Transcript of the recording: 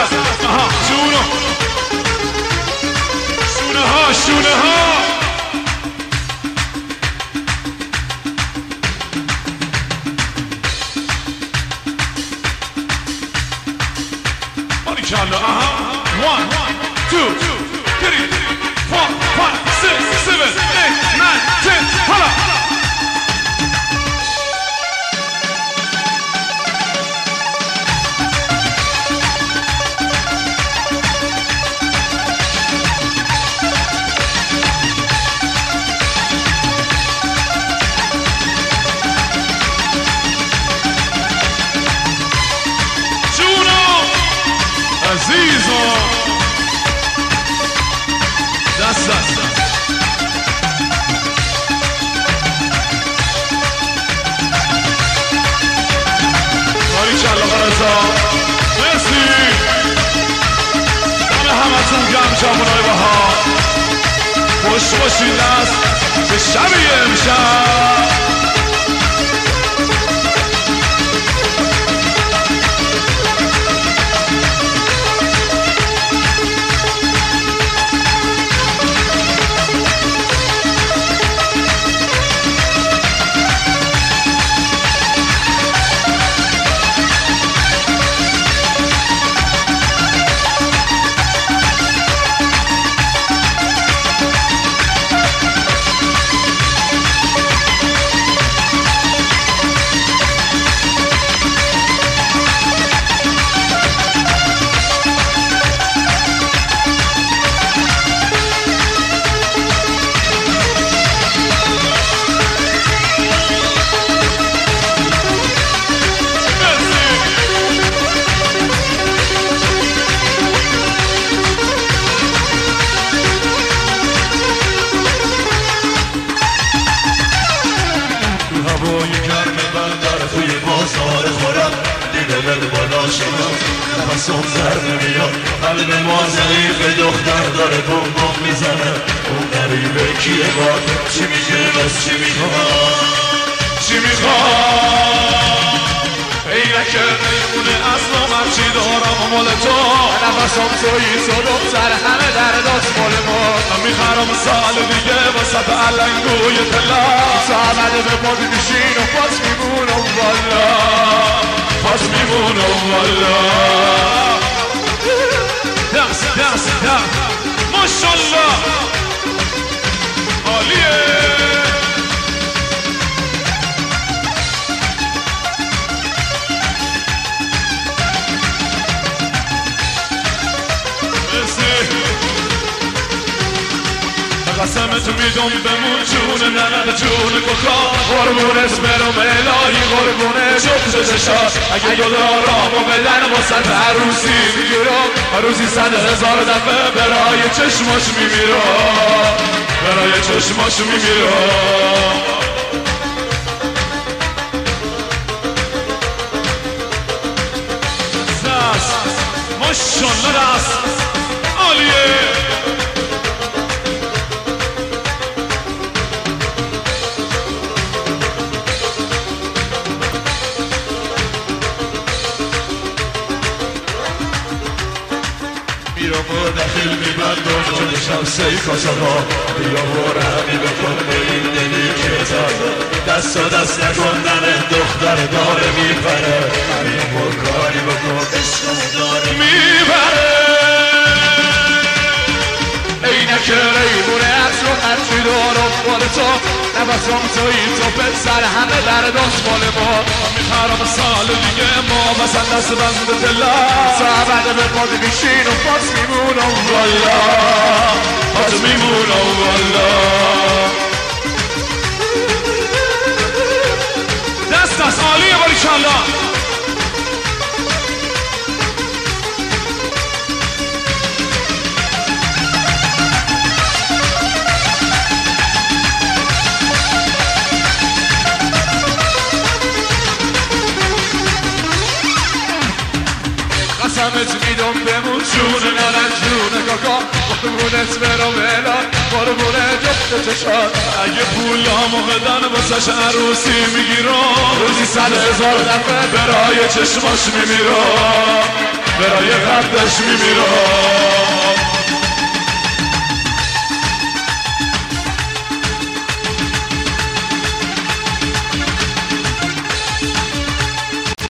آها شونه ها باریکلا آها 1 2 3 4 5 6 7 8 9 10 حالا عزیزا دست باریکلا قرصا مرسی دم همتون گرم جوانای بهار خوش باشید از به شبی امشب نفسم سر نمیاد قلب ما ضعیف دختر داره بوم بوم میزنه اون غریبه کیه باد چی میگه بس چی میخواد چی میخواد اینکه نیمونه اصلا من چی دارم مال تو نفسم تویی تو دختر همه در دست مال ما من میخرم سال دیگه وسط علنگوی طلا سعبده به پاد میشین و پاس میمونم والا پاس میمونم والا دست ماشالله عالیه قسمت میدم بمون جون ننه جون ککا قربون اسمرم الهی قربونه جفت چشات اگه دلارامو بدن واسه عروسی میگیرم عروسی 100,000 دفعه برای چشماش میمیرم برای چشماش میمیرم دست ماشالله دست عالیه بیا داخل میبندم جونشم سی کاساقا بیا برمی بکن به این دلی که تازه دست و دست نکندن دختر داره میبره همین بکاری بکن عشق داره میبره اینکه ریمونه اصل و هرچی دارم مال تو نفسم تویی تو پسر همه در دست مال ما میخرم سال دیگه ما مثلا دست بند دلا سعبده به پاد میشین و پاس میمونم والا پاس میمونم والا دست عالیه باریکلا قسمت میدم بمون جون ننه جون کاکا قربونت برم الان قربونه جفت چشات اگه پولامو بدن واسش عروسی میگیرم روزی 100,000 دفعه برای چشماش میمیرم برای خطش میمیرم